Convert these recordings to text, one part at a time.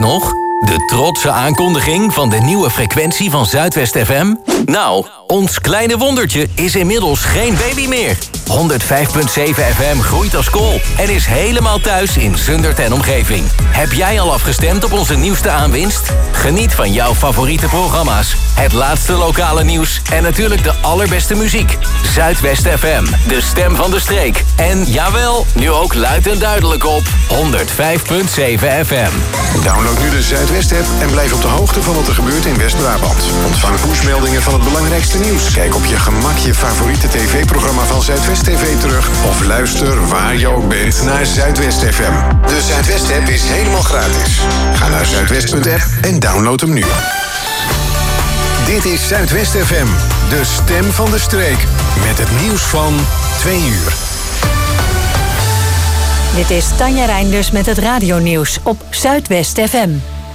nog? De trotse aankondiging van de nieuwe frequentie van Zuidwest FM? Nou, ons kleine wondertje is inmiddels geen baby meer. 105.7 FM groeit als kool en is helemaal thuis in Zundert en omgeving. Heb jij al afgestemd op onze nieuwste aanwinst? Geniet van jouw favoriete programma's, het laatste lokale nieuws en natuurlijk de allerbeste muziek. Zuidwest FM, de stem van de streek. En jawel, nu ook luid en duidelijk op 105.7 FM. Download nu de Zuidwest-app en blijf op de hoogte van wat er gebeurt in West-Brabant. Ontvang pushmeldingen van het belangrijkste nieuws. Kijk op je gemak je favoriete tv-programma van Zuidwest TV terug. Of luister waar je ook bent naar Zuidwest FM. De Zuidwest-app is helemaal gratis. Ga naar zuidwest.app en download hem nu. Dit is Zuidwest FM, de stem van de streek. Met het nieuws van 2 uur. Dit is Tanja Reinders met het radionieuws op Zuidwest FM.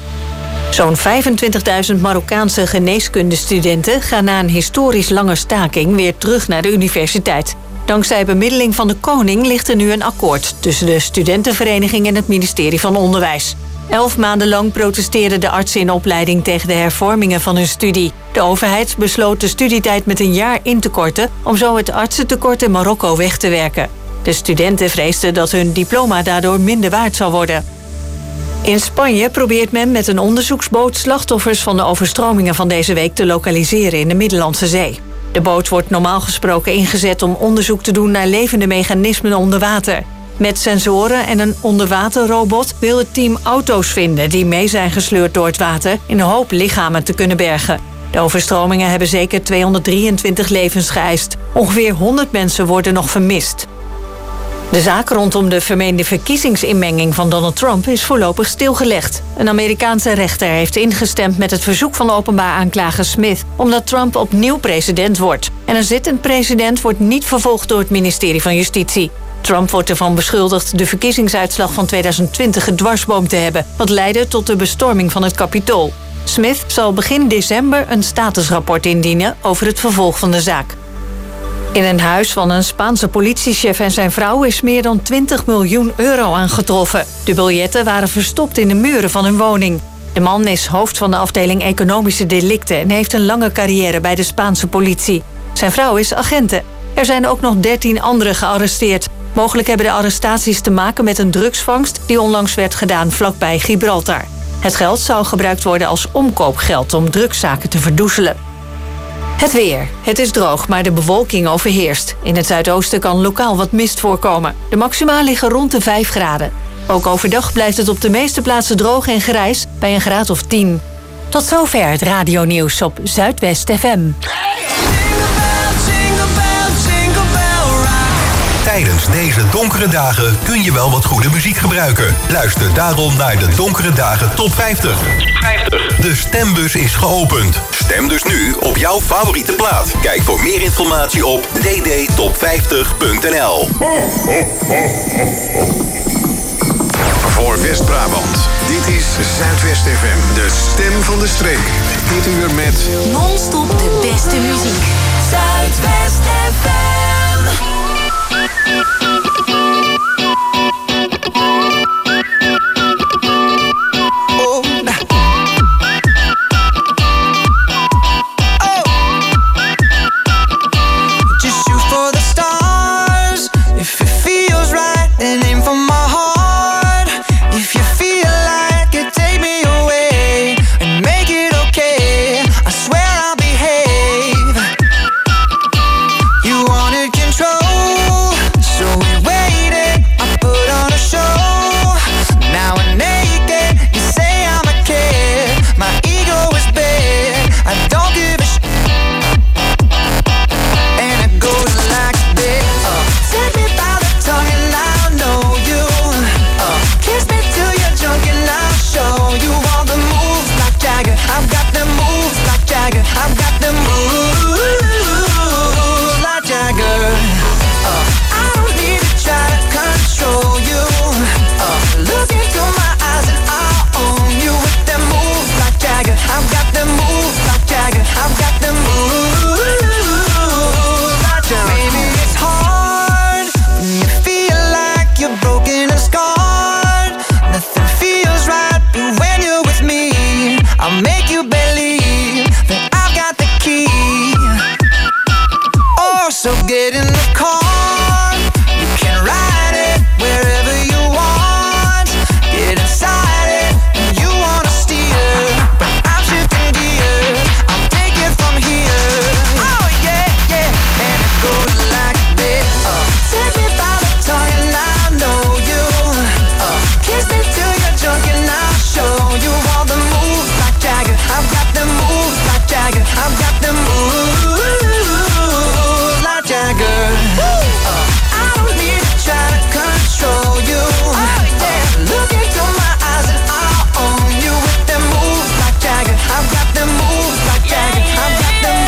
Zo'n 25.000 Marokkaanse geneeskundestudenten gaan na een historisch lange staking weer terug naar de universiteit. Dankzij bemiddeling van de koning ligt er nu een akkoord tussen de studentenvereniging en het ministerie van Onderwijs. 11 maanden lang protesteerden de artsen in opleiding tegen de hervormingen van hun studie. De overheid besloot de studietijd met een jaar in te korten om zo het artsentekort in Marokko weg te werken. De studenten vreesden dat hun diploma daardoor minder waard zou worden. In Spanje probeert men met een onderzoeksboot slachtoffers van de overstromingen van deze week te lokaliseren in de Middellandse Zee. De boot wordt normaal gesproken ingezet om onderzoek te doen naar levende mechanismen onder water. Met sensoren en een onderwaterrobot wil het team auto's vinden die mee zijn gesleurd door het water in de hoop lichamen te kunnen bergen. De overstromingen hebben zeker 223 levens geëist. Ongeveer 100 mensen worden nog vermist. De zaak rondom de vermeende verkiezingsinmenging van Donald Trump is voorlopig stilgelegd. Een Amerikaanse rechter heeft ingestemd met het verzoek van de openbaar aanklager Smith, omdat Trump opnieuw president wordt. En een zittend president wordt niet vervolgd door het ministerie van Justitie. Trump wordt ervan beschuldigd de verkiezingsuitslag van 2020 gedwarsboomd te hebben, wat leidde tot de bestorming van het Capitool. Smith zal begin december een statusrapport indienen over het vervolg van de zaak. In een huis van een Spaanse politiechef en zijn vrouw is meer dan 20 miljoen euro aangetroffen. De biljetten waren verstopt in de muren van hun woning. De man is hoofd van de afdeling economische delicten en heeft een lange carrière bij de Spaanse politie. Zijn vrouw is agente. Er zijn ook nog 13 anderen gearresteerd. Mogelijk hebben de arrestaties te maken met een drugsvangst die onlangs werd gedaan vlakbij Gibraltar. Het geld zou gebruikt worden als omkoopgeld om drugszaken te verdoezelen. Het weer. Het is droog, maar de bewolking overheerst. In het zuidoosten kan lokaal wat mist voorkomen. De maxima liggen rond de 5 graden. Ook overdag blijft het op de meeste plaatsen droog en grijs bij een graad of 10. Tot zover het radionieuws op Zuidwest FM. Tijdens deze donkere dagen kun je wel wat goede muziek gebruiken. Luister daarom naar de Donkere Dagen Top 50. De stembus is geopend. Stem dus nu op jouw favoriete plaat. Kijk voor meer informatie op ddtop50.nl. Voor West-Brabant. Dit is Zuidwest FM, de stem van de streek. Dit uur met non-stop de beste muziek. Zuidwest FM. Control, so we waited I'll make you believe that I've got the key. Oh, so get in the car. You can ride it wherever you want. Get inside it when you wanna steer. But I'm shifting gears. I'll take it from here. Oh yeah, yeah. And it goes like this. Take me by the tongue and I know you. Kiss me till you're drunk and I'll show you all the moves like Jagger. I've got the moves like Jagger. I've got the moves like Jagger. I don't need to try to control you. Look into my eyes and I'll own you with them moves like Jagger. I've got them moves like Jagger. I've got them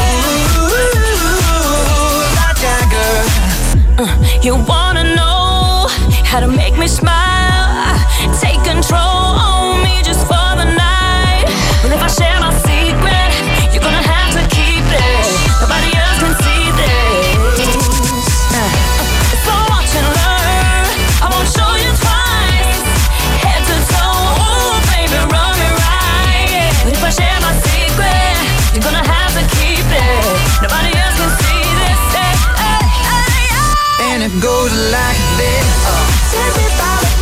moves like Jagger. You wanna know how to make me smile? Take control on me just for the night. But if I share my secret, you're gonna have to keep it. Nobody else can see this. So watch and learn. I won't show you twice. Head to toe, oh baby, run me right. But if I share my secret, you're gonna have to keep it. Nobody else can see this. And it goes like this. Take me by the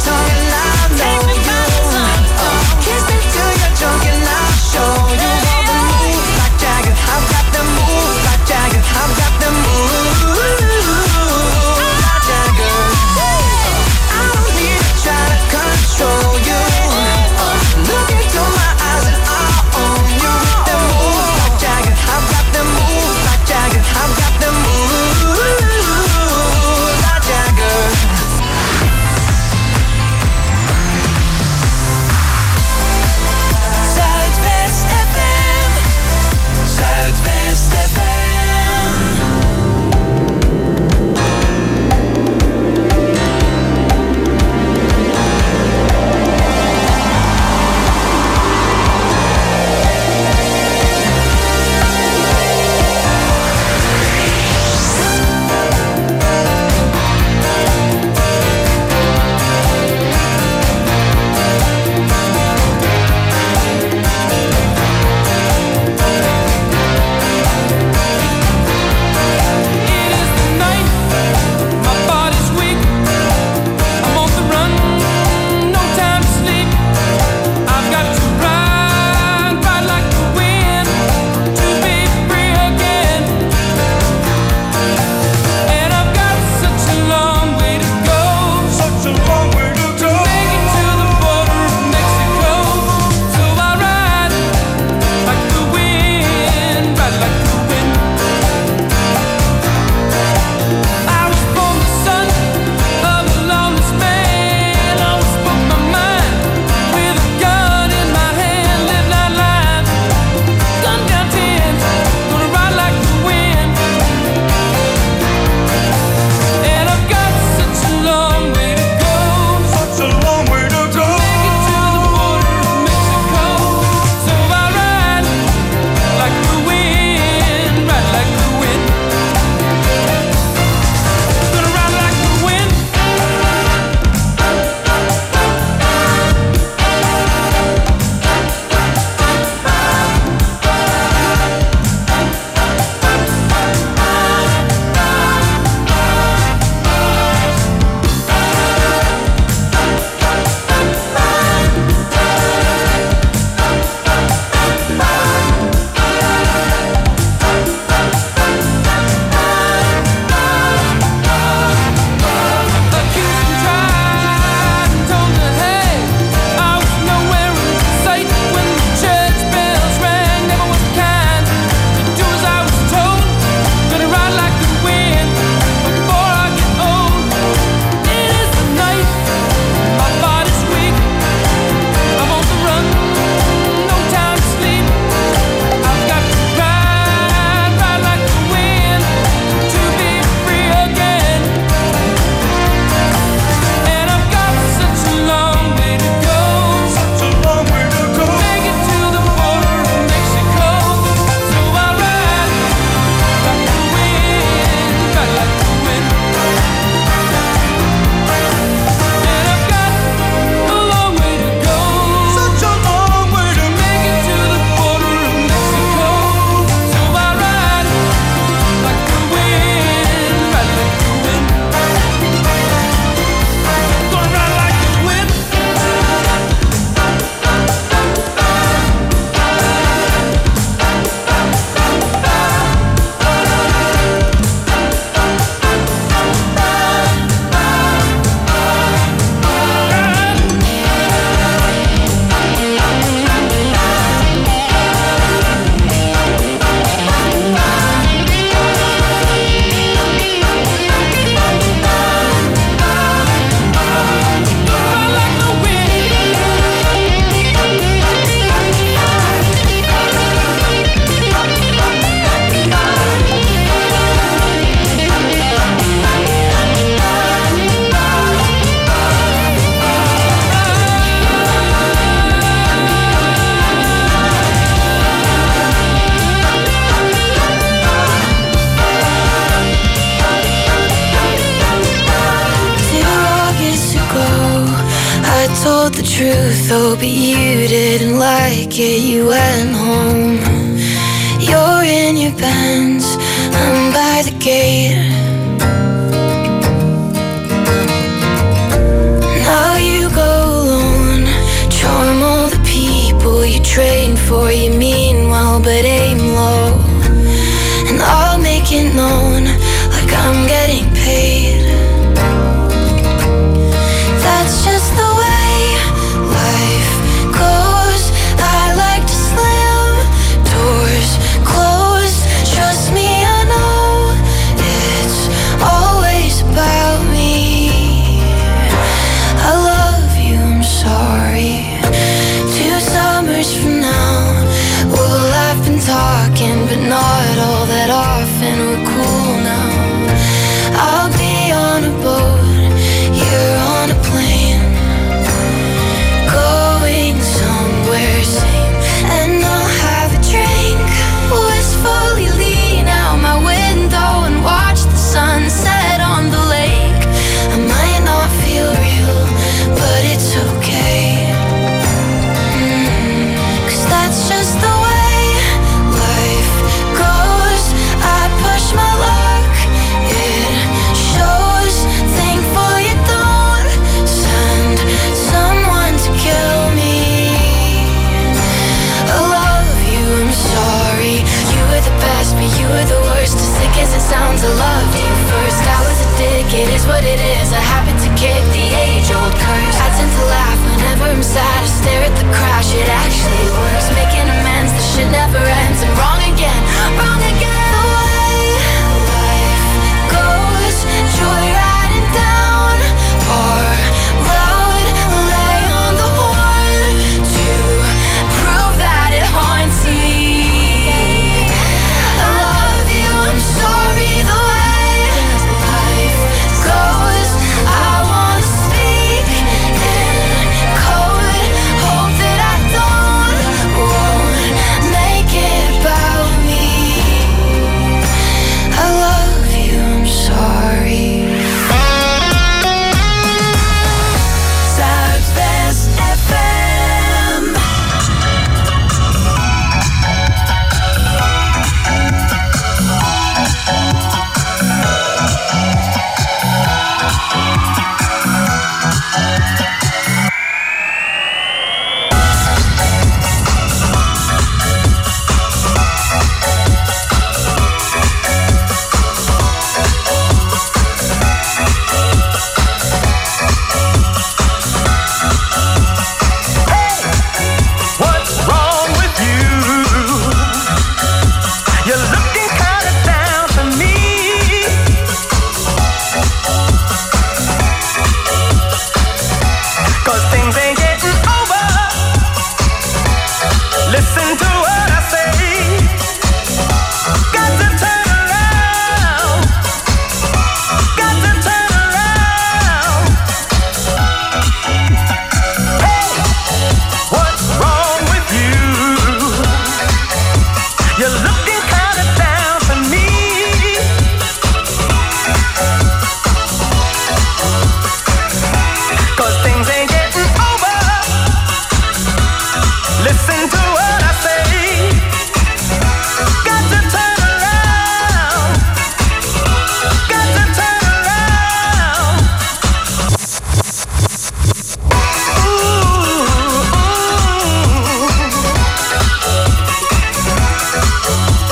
told the truth, oh, but you didn't like it. You went home. You're in your Benz, I'm by the gate. Now you go alone, charm all the people you train for. You mean well, but aim low. And I'll make it known like I'm getting paid. That's just the way life goes. I like to slam doors closed. Trust me, I know it's always about me. I love you, I'm sorry. 2 summers from now, we'll have been talking, but not all that often. We're cool now. I'll be on a boat, you're on a plane, going somewhere sane. And I'll have a drink, wistfully lean out my window and watch the sunset on the lake. I might not feel real, but it's okay. 'Cause that's just the way life goes. I push my luck, it shows. Thankful you don't send someone to kill me. I love you, I'm sorry. You were the best, but you were the worst. As sick as it sounds, I loved you first. I was a dick, it is what it is. I happen to kick the age-old curse. I tend to laugh whenever I'm sad. I stare at the crash, it actually works. Making amends, this shit never ends. I'm wrong again, wrong again. The way life goes, joyriding down our road. Lay on the horn to prove that it haunts me. I love you, I'm sorry. The way life goes, I wanna speak in code. Hope that I won't make it about me. I love you, I'm sorry. Zuidwest FM. What's wrong with you? You're looking kinda down to me. 'Cause things ain't getting over. Listen to what I say. Got to turn around. Got to turn around. Hey, what's wrong with you? You're looking kinda down to me. 'Cause things ain't getting over. Listen to what I say. Got to turn around. Got to turn around. Ooh, ooh.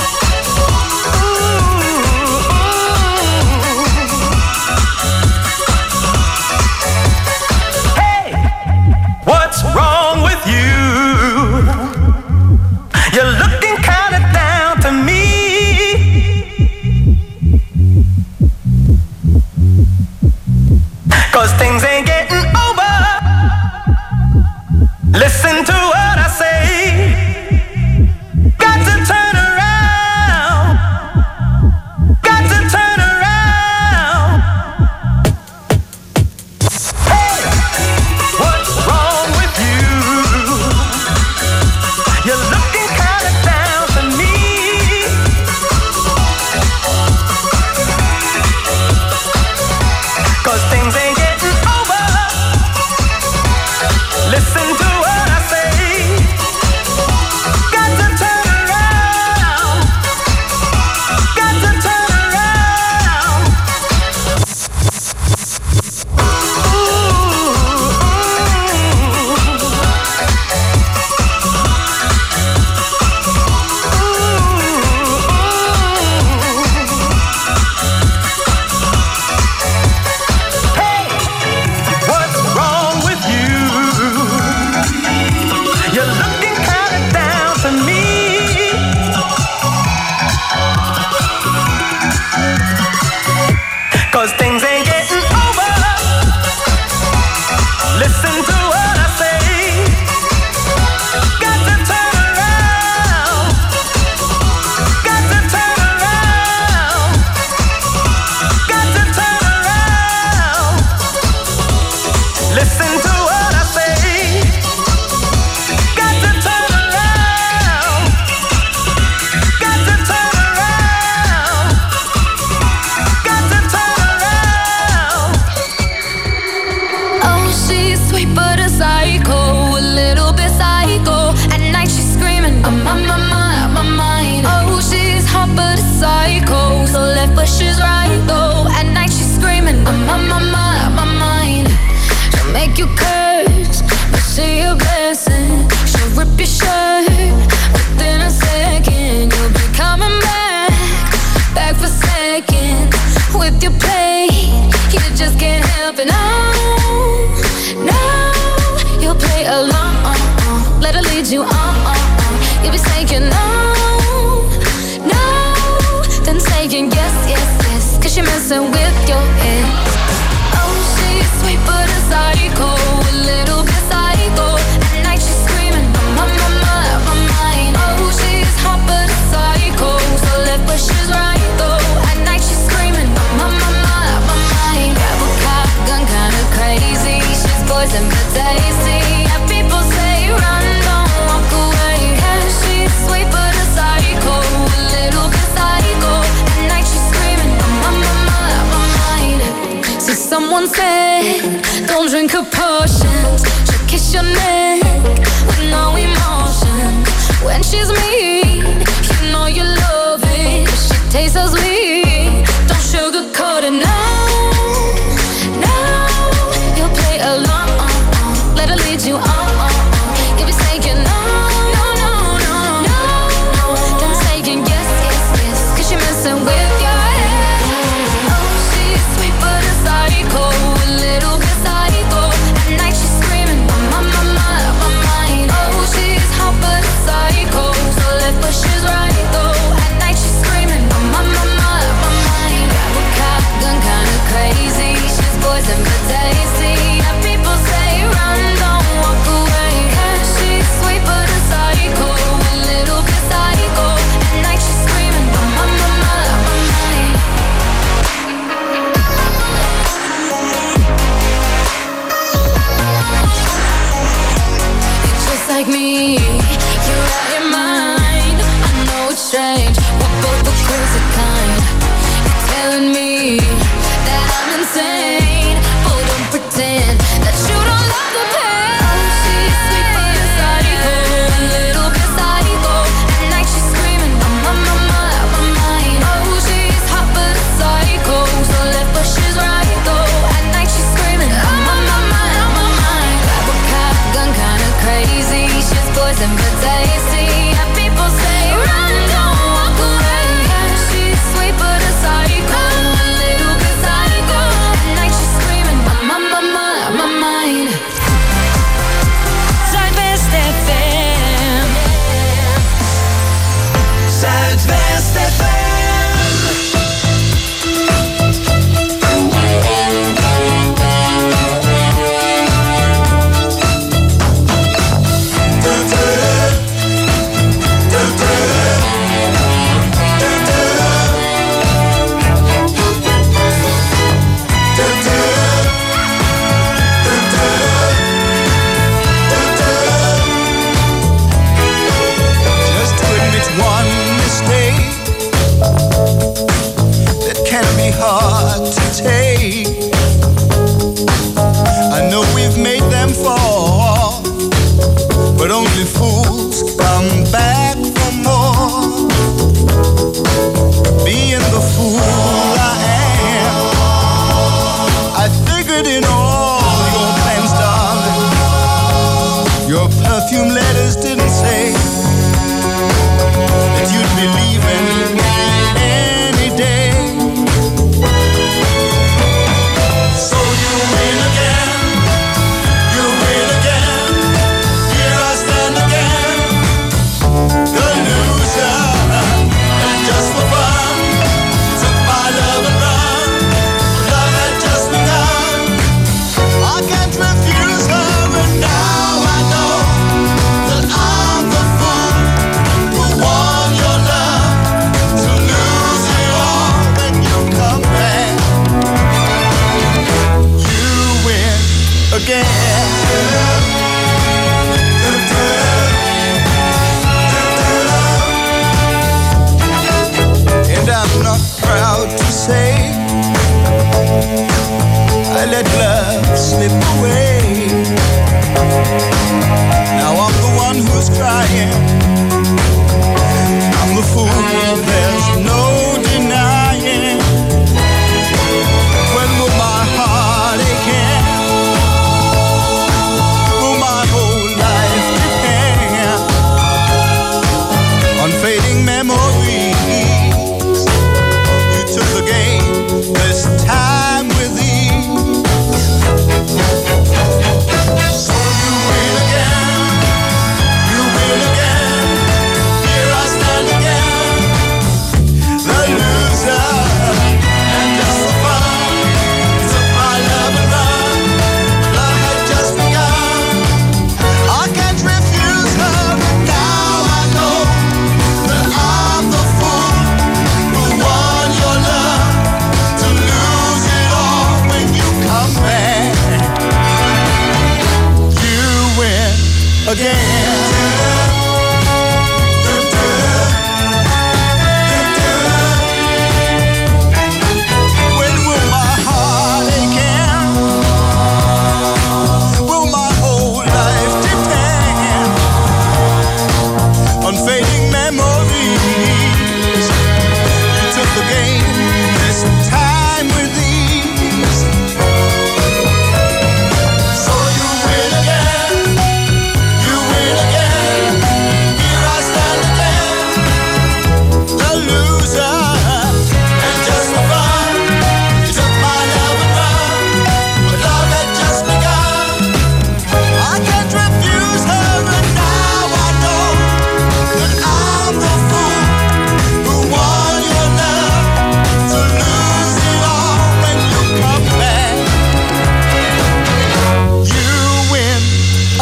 once said, don't drink her potions. She'll kiss your neck with no emotion. When she's mean, you know you love it. She tastes so sweet, don't sugarcoat it. No, you'll play along. Let her lead you on. You'll be saying no, don't saying yes, 'cause you're messing with your head. Oh, she's sweet but a psycho, a little bit psycho. At night she's screaming, my mind. Oh, she's hot but a psycho, so let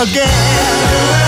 again.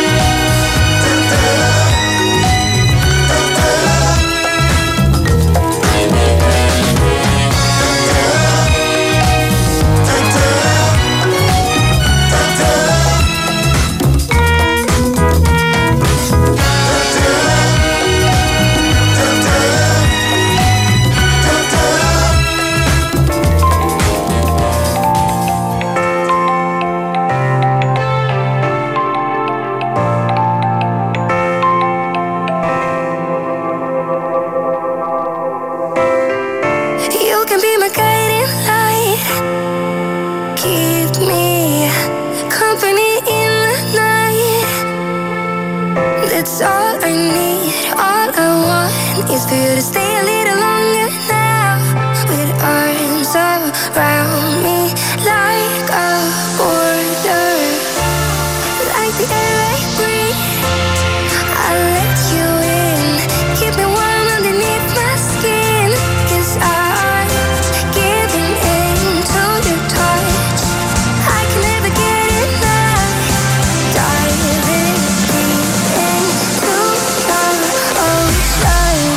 Is for you to stay a little longer now, with arms around me like a border, like the air I breathe. I'll let you in, keep me warm underneath my skin, 'cause I'm giving in to your touch. I can never get enough, diving deep into the ocean.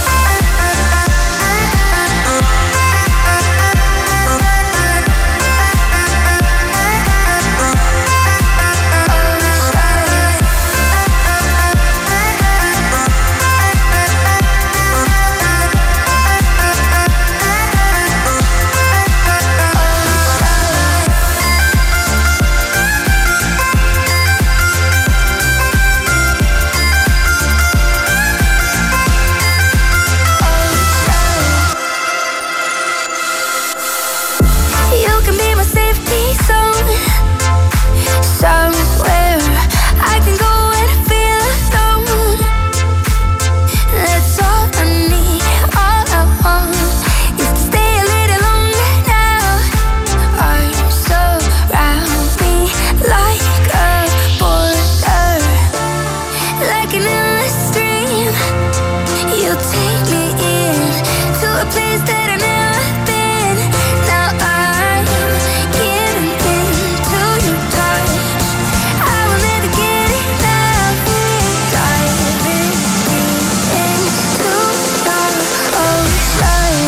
Somewhere I can go and feel alone. That's all I need, all I want is to stay a little longer now. Arms surround me like a border, like an endless stream. You take me in to a place that I've never been. Now I'm giving in to your touch. I will never get enough, diving deep into the ocean.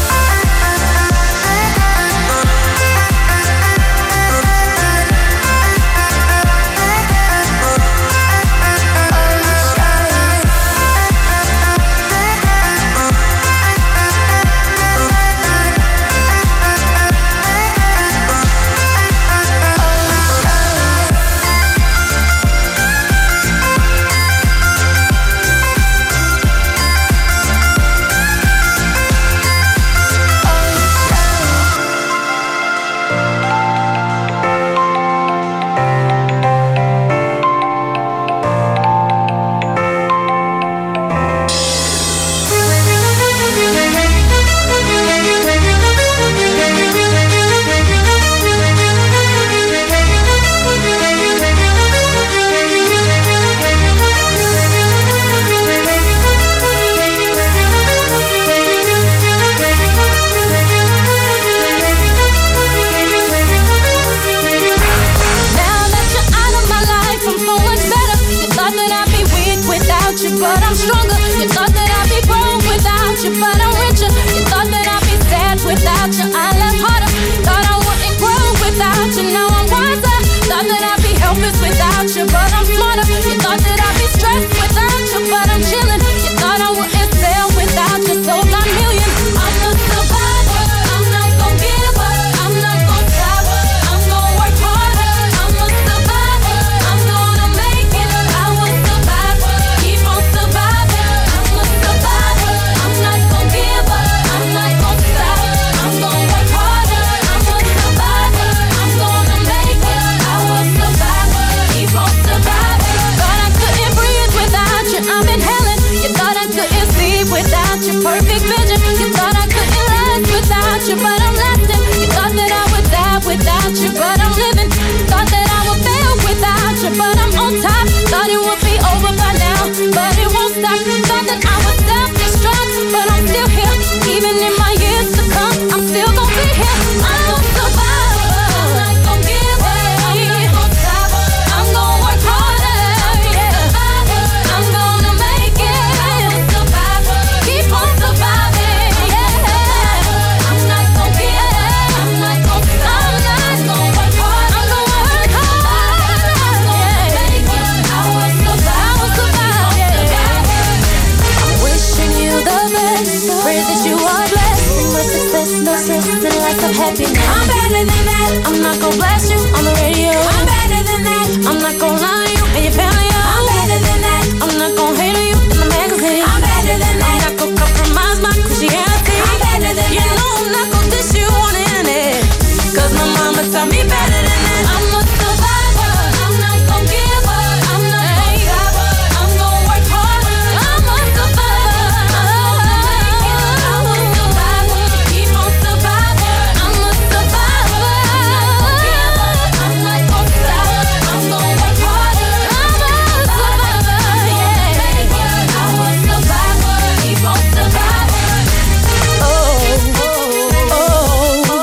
But I'm stronger. You thought that I'd be broke without you, but I'm richer. You thought that I'd be sad without you, I left harder. Thought I wouldn't grow without you, now I'm wiser. Thought that I'd be helpless without you, but I'm smarter. You thought that I'd be stressed without you, but I'm chilling. You thought I wouldn't sell without you, sold 9 million. I'm a survivor, I'm not gon' give up, I'm not gon' stop, I'm gon' work harder. I'm a survivor, I'm gonna make it. I will survive, keep on surviving. I'm a survivor, I'm not gon' give up, I'm not gon' stop, I'm gon' work harder. I'm a survivor, I'm gonna make it. I will survive, keep on surviving. Thought I couldn't breathe without you, I'm inhaling. You thought I couldn't sleep without your perfect vision. You thought I couldn't last without you, but I'm lasting. You thought that I would die without you, but I'm living. Thought that I would fail without you, but I'm on top. Thought it would be over by now, but it won't stop. Thought that I would self-destruct, but I'm still here. Even in my years to come, I'm still gonna be here. I'm a survivor, I'm not gon' give up, I'm not gon' stop, I'm not gonna blast you on the radio. I'm better than that. I'm not gonna lie to you and your family. I'm better than that. I'm not gonna hate on you in the magazine. I'm better than that. I'm not gonna compromise my Christianity. I'm better than that. You know I'm not gonna diss you on the internet. Cause my mama taught me better than that. I'm a survivor. I'm not gonna give up. I'm not gonna stop. I'm gonna work harder. I'm a survivor. I'm a survivor. Keep on surviving. I'm a survivor. I'm not gonna stop. I'm gonna work harder. I'm a survivor. Yeah. I'm a survivor. Keep on surviving. Oh, oh, oh, oh,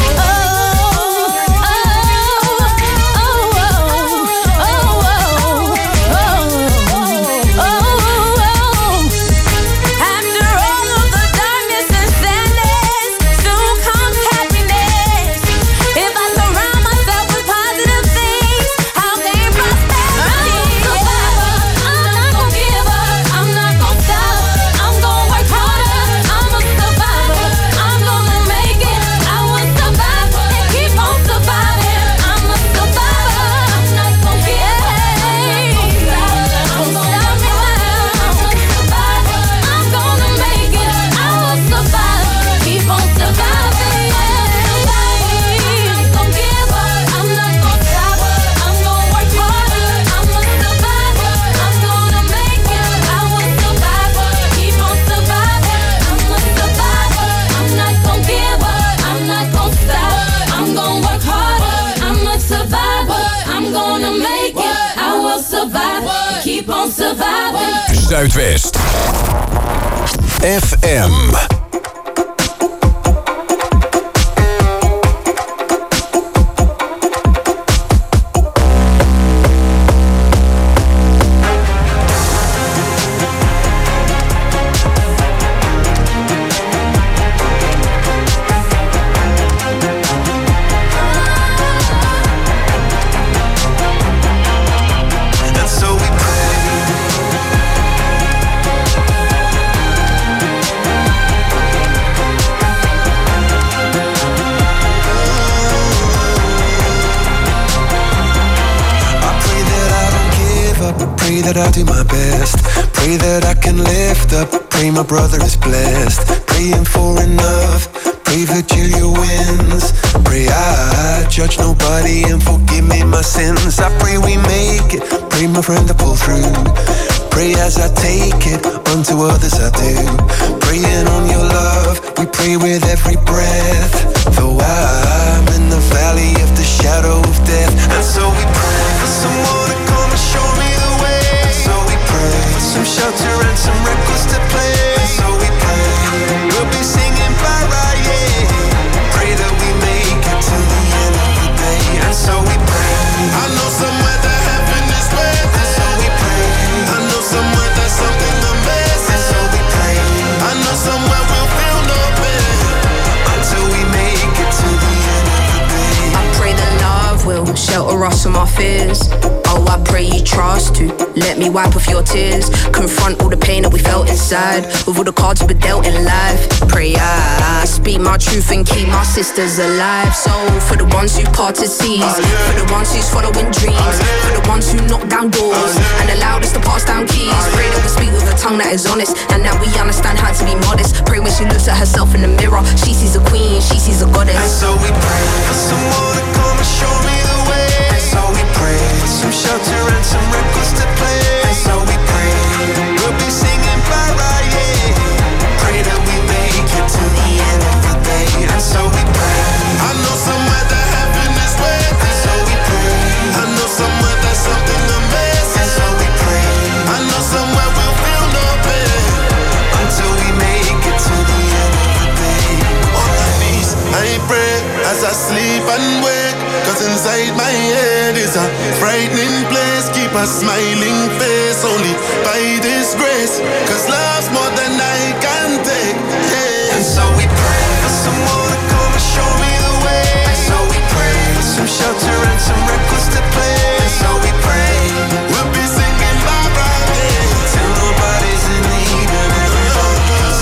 After all of the darkness and sadness, soon comes happiness. If I surround myself with positive things, I'll gain prosperity. I'm not gonna give up. I'm not gonna stop. I'm gonna work harder. I'm a survivor. I'm gonna make it. I will survive and keep on surviving. I'm a survivor. I'm not gonna give up. I'm gonna stop me now. I'm a survivor. I'm gonna make it. I will survive. Keep on surviving. I'm not gonna give up. I'm not gonna stop. I'm gonna work harder. I'm a survivor. I'm gonna make it. I will survive. Keep on surviving. I'm a survivor. I'm not gonna give up. I'm not gonna stop. I'm gonna work harder. I'm a survivor. I'm gonna make it. I will survive. Keep on surviving. Zuidwest FM. And so we pray. I pray that I don't give up. I pray that I do my best. Pray that I can lift up. Pray my brother is blessed. Praying for enough. Pray Virgilia wins. Pray I judge nobody and forgive me my sins. I pray we make it. Pray my friend to pull through. Pray as I take it, unto others I do. Praying on your love, we pray with every breath. Though I'm in the valley of the shadow of death. And so we pray for someone to come and show me the way. And so we pray for some shelter and some records to play. And so we pray we'll be singing para, yeah. Pray that we make it to the end of the day. And so we pray. I know somewhere that heaven is waiting. And so we pray. I know somewhere there's something amazing. And so we pray. I know somewhere we'll feel no pain until we make it to the end of the day. I pray that love will shelter us from our fears. Oh, I pray you trust to let me wipe off your tears. Confront all the pain that we felt inside with all the cards we dealt in life. Pray I speak my truth and keep my sisters alive. So for the ones who parted seas, for the ones who's following dreams, for the ones who knock down doors and allowed us to pass down keys. Pray that we speak with a tongue that is honest and that we understand how to be modest. Pray when she looks at herself in the mirror, she sees a queen, she sees a goddess. And so we pray for someone to come and show me the way. And so we pray for some shelter and some records to play. And so we pray we'll be singing para, yeah. Pray that we make it to the end of the day. And so we pray. I know somewhere that heaven is waiting. And so we pray. I know somewhere there's something amazing. And so we pray. I know somewhere we'll feel no pain until we make it to the end of the day. On my knees, I pray as I sleep and wake. Cause inside my head is a frightening place. Keep a smiling face only by this grace. Cause love's more than I can take, yeah. And so we pray for someone to come and show me the way. And so we pray for some shelter and some records to play. And so we pray we'll be singing bye-bye, yeah, till nobody's in need and everybody's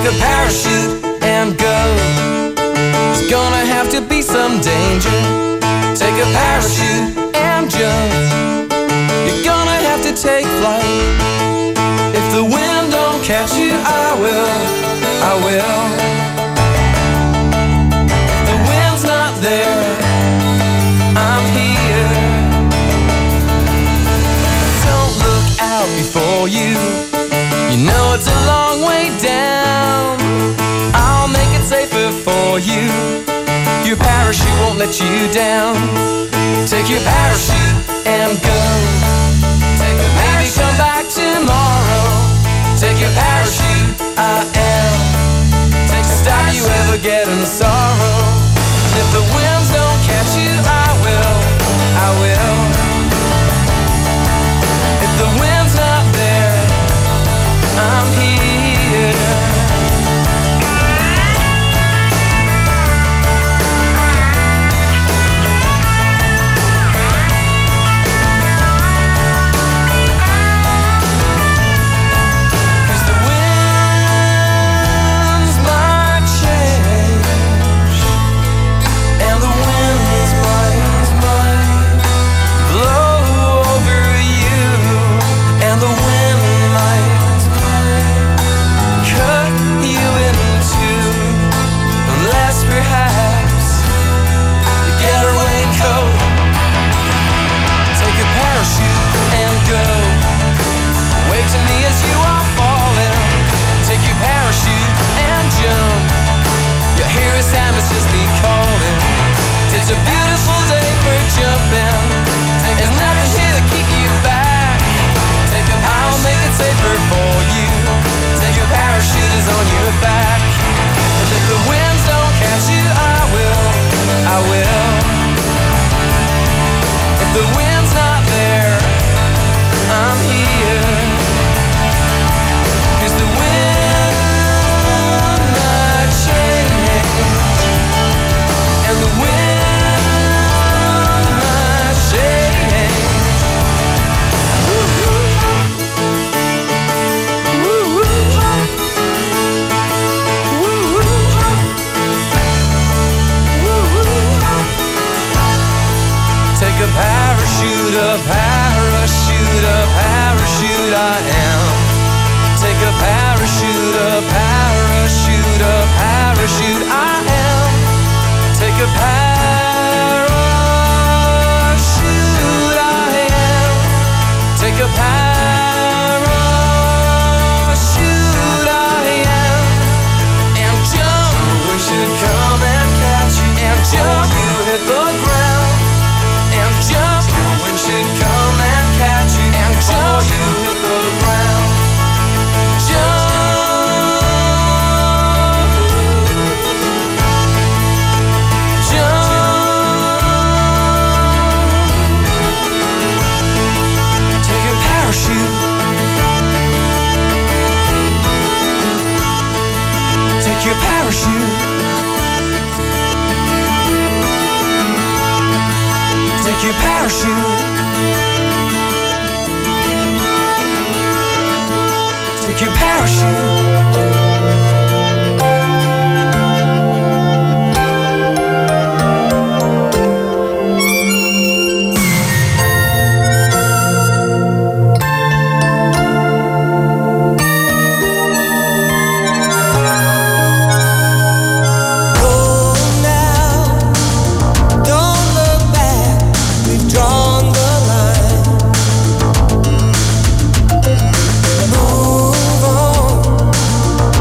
a parachute and go. There's gonna have to be some danger. Take a parachute and jump. You're gonna have to take flight. If the wind don't catch you, I will. If the wind's not there, I'm here. Don't look out before you. You know it's a long way down. I'll make it safer for you. Your parachute won't let you down. Take your parachute and go. Maybe come back tomorrow. Take your parachute, I am. Stop you ever getting sorrow. If the winds don't catch you, I will. If the wind's not there, I'm here. Sam's just be calling. It's a beautiful day for jumping. There's nothing here to keep you back. I'll make it safer for you. Take your parachute is on your back. And if the winds don't catch you, I will. If the wind's not there, I'm here. 'Cause the wind might change. And the wind might change. Take a parachute, a parachute, a parachute, I am. Take a parachute, a parachute, a parachute, I am. Take a parachute, I am. Take a parachute, I am. And jump, we should come and catch you. And jump, you hit the ground. And jump, we should come and catch you. And jump, you hit the ground. Take your parachute. Take your parachute. Take your parachute. Move on.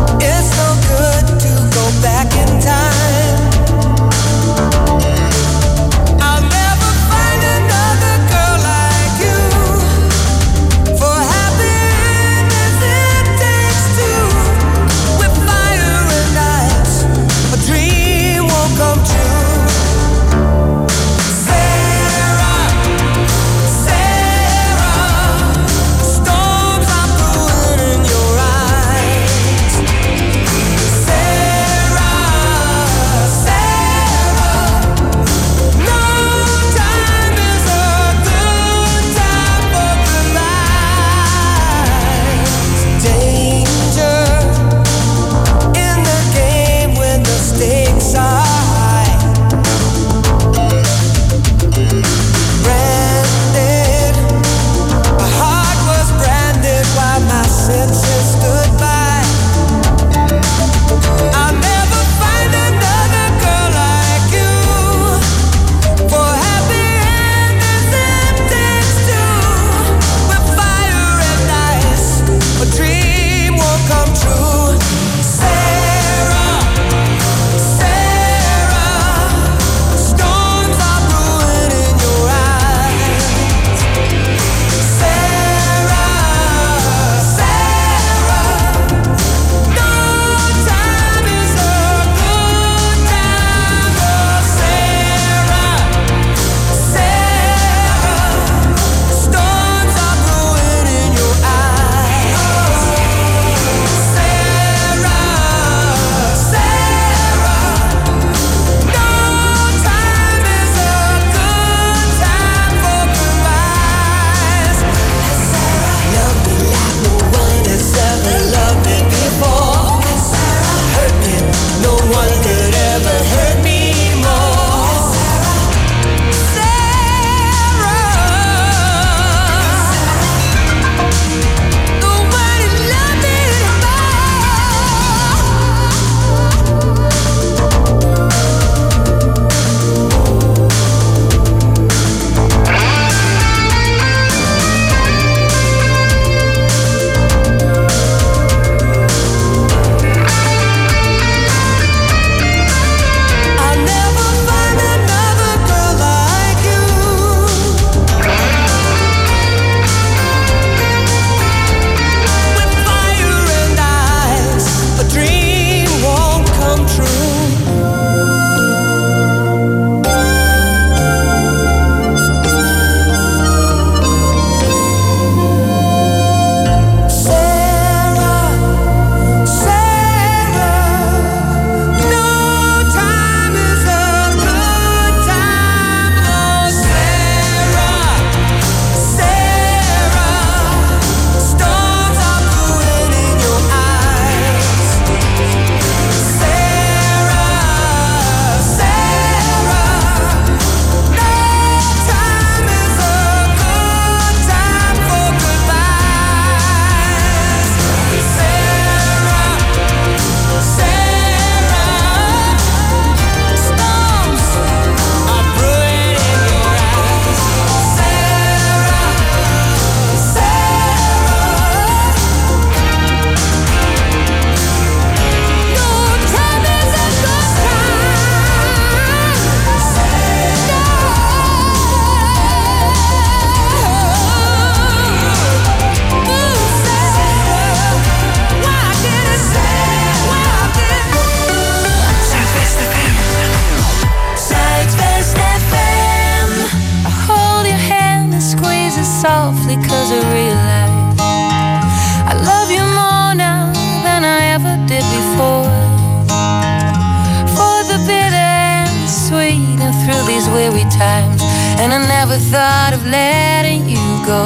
softly 'cause I realize I love you more now than I ever did before. For the bitter and the sweet and through these weary times, and I never thought of letting you go.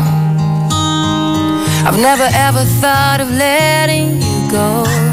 I've never ever thought of letting you go.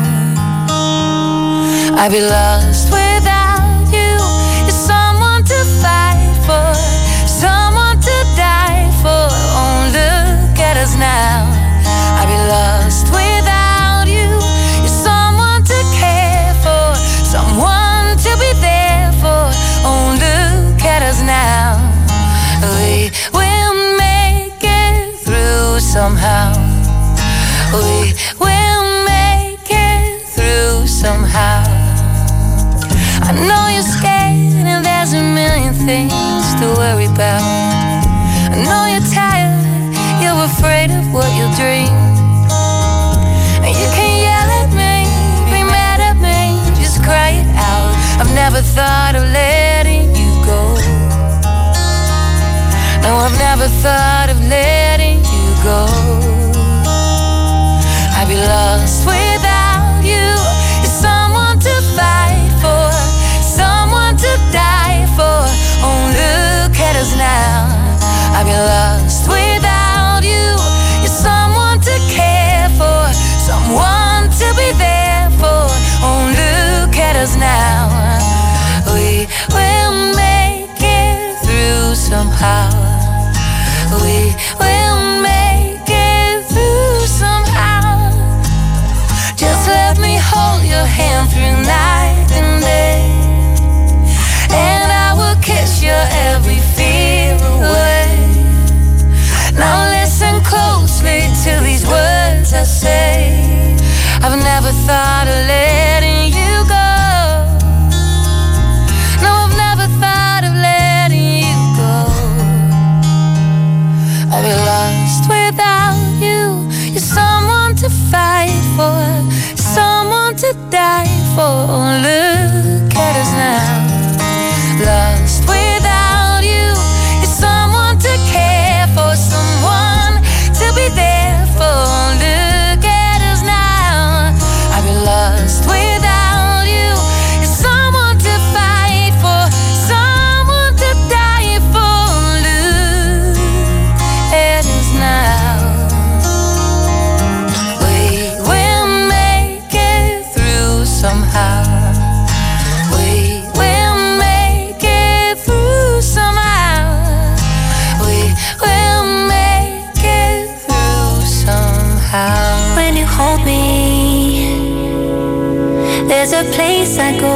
I'd be lost without you. You're someone to fight for, someone to die for. Oh, look at us now. I'd be lost without you. You're someone to care for, someone to be there for. Oh, look at us now. We will make it through somehow. We will make it through somehow. I know you're scared and there's a million things to worry about. I know you're tired, you're afraid of what you'll dream. And you can yell at me, be mad at me, just cry it out. I've never thought of letting you go. No, I've never thought of letting you go. I'd be lost without you. You're someone to fight for, someone to die for. Oh, look at us now. I'd be lost without you. You're someone to care for, someone to be there for. Oh, look at us now. We will make it through somehow. We will make it through somehow. Just let me hold your hand through night and day, and I will kiss your every fear away. Now listen closely to these words I say. I've never thought of letting you go. No, I've never thought of letting you go. I'll be lost without you. You're someone to fight for, someone to die for. Look at us now. Lost without you. You're someone to care for, someone to be there for. Look at us now. I've been lost without you. You're someone to fight for, someone to die for. Look at us now. We will make it through somehow. We will make it through somehow. We will make it through somehow. When you hold me, there's a place I go.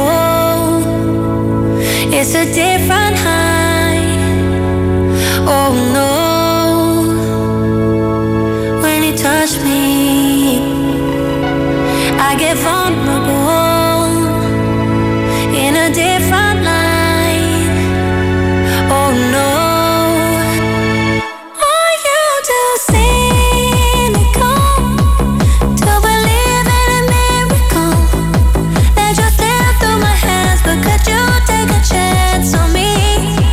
It's a different high. Oh no. When you touch me, I get vulnerable in a different light. Oh no. Are you too cynical to believe in a miracle that just slipped through my hands? But could you take a chance on me?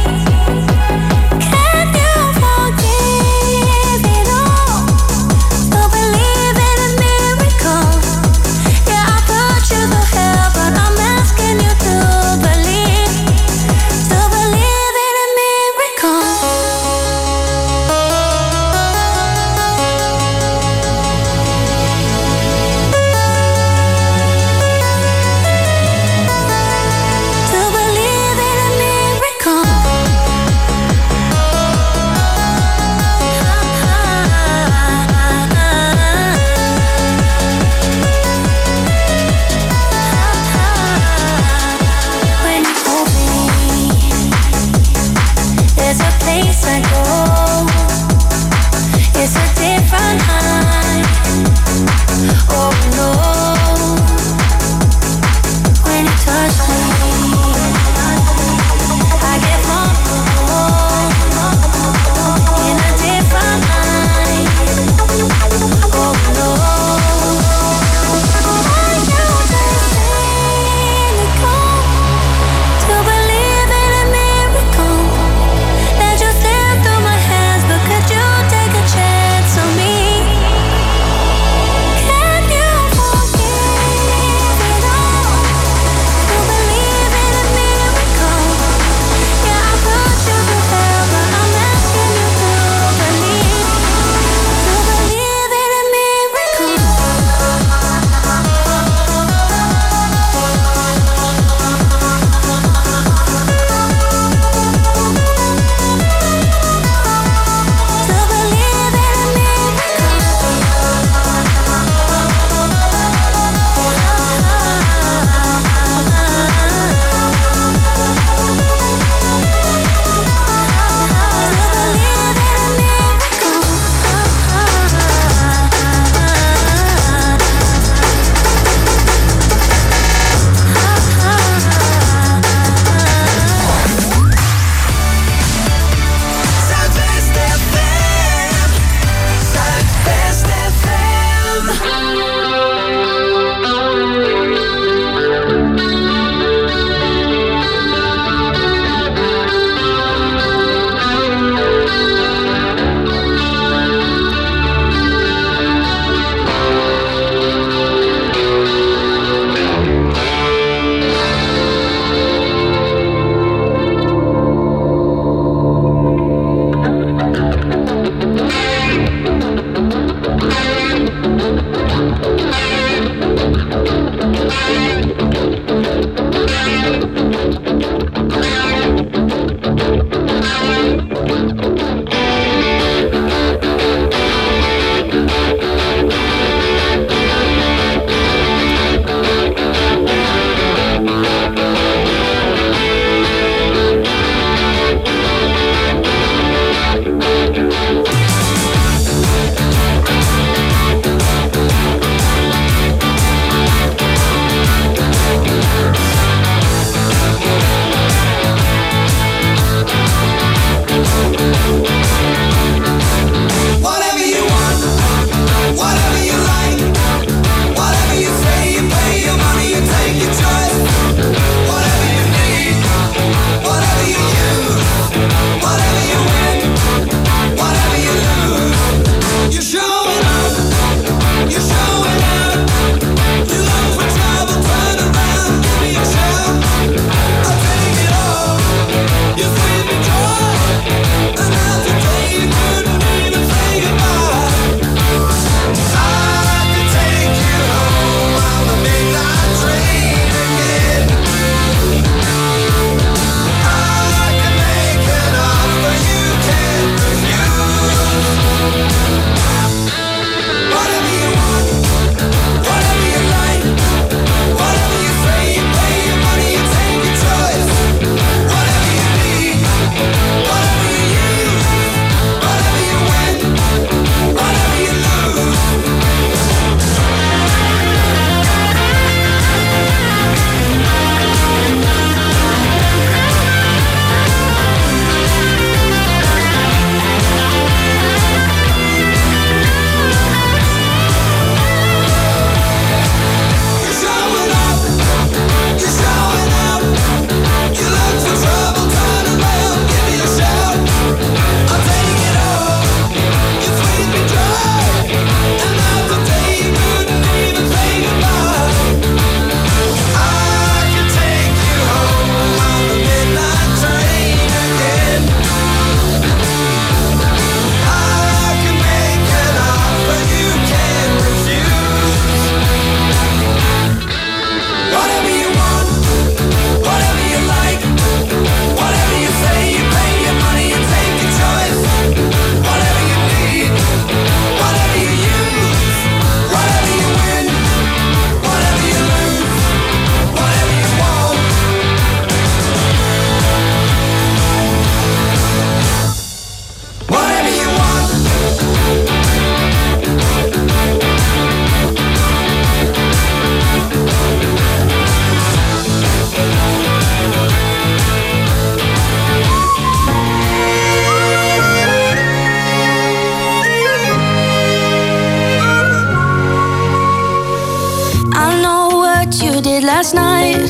last night.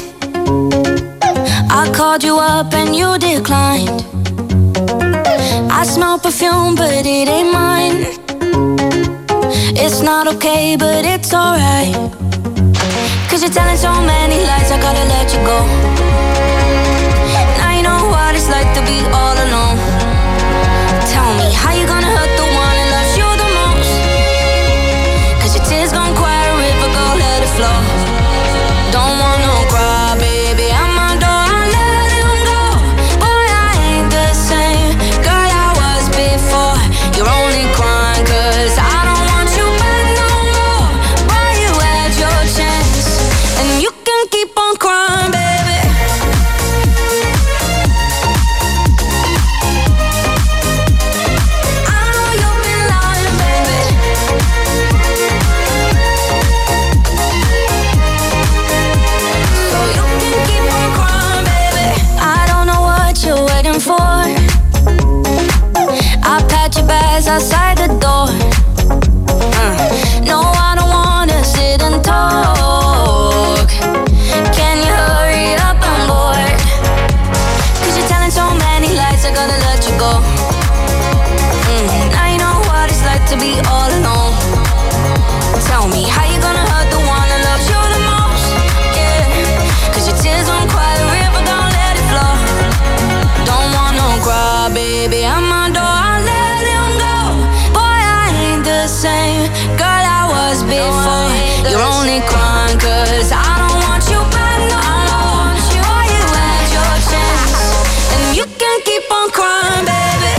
I called you up and you declined. I smell perfume but it ain't mine. It's not okay but it's alright. Cause you're telling so many lies, I gotta let you go. Now you know what it's like to be all alone. Tell me, how you gonna hurt the one that loves you the most? Cause your tears gon' quiet a river, go let it flow. Don't want no cry, baby, I'm my door, I let him go. Boy, I ain't the same girl I was before. You're only crying cause I don't want you back no more. Boy, you had your chance, and you can keep on crying, baby. I know you've been lying, baby. So you can keep on crying, baby. I don't know what you're waiting for. I packed your bags outside the door. No, I don't wanna sit and talk. Can you hurry up, I'm bored. Cause you're telling so many lies, I gotta let you go. Now you know what it's like to be all alone. Tell me, how you gonna hurt the one that loves you the most? Yeah, cause your tears won't quiet the river, don't let it flow. Don't want no cry, baby, I'm my door, I let him go. Boy, I ain't the same girl I was before. You're only crying cause I don't want you back no more. Boy, you had your chance, and you can keep on crying, baby.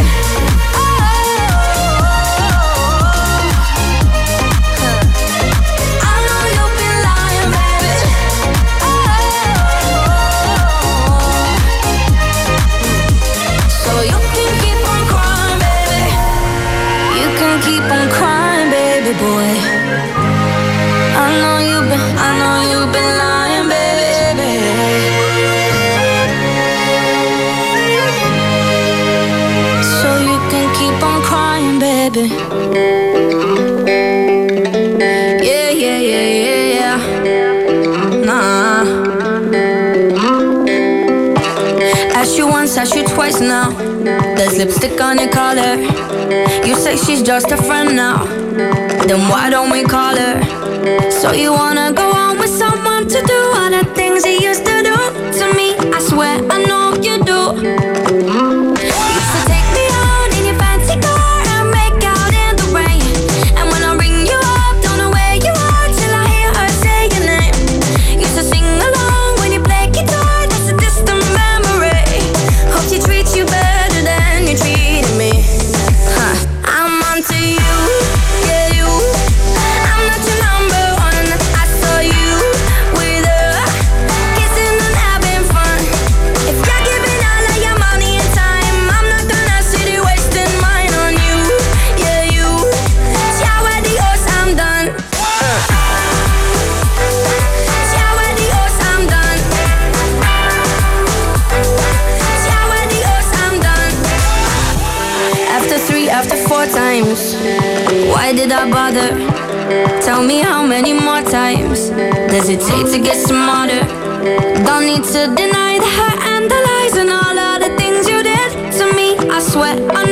I know you've been lying, baby. So you can keep on crying, baby. You can keep on crying, baby boy. I know you've been lying, baby. So you can keep on crying, baby. Yeah, yeah, yeah, yeah, yeah. Nah. Asked you once, asked you twice now. There's lipstick on your collar. You say she's just a friend now. Then why don't we call her? So you wanna go on with someone to do all the things he used to do to me? I swear I know you do. Used to take me out in your fancy car and make out in the rain. And when I ring you up, don't know where you are till I hear her say your name. Used to sing along when you play guitar, that's a distant memory. Hope she treats you better than you treated me. I'm onto you, yeah you. I'm not your number one. I saw you with her, kissing and having fun. If you're giving all of your money and time, I'm not gonna sit here wasting mine on you, yeah you. Ciao adios, I'm done. Ciao adios, I'm done. Ciao adios, I'm done. After 3, after 4 times, why did I bother? Tell me how many more times does it take to get smarter? Don't need to deny the hurt and the lies and all of the things you did to me. I swear I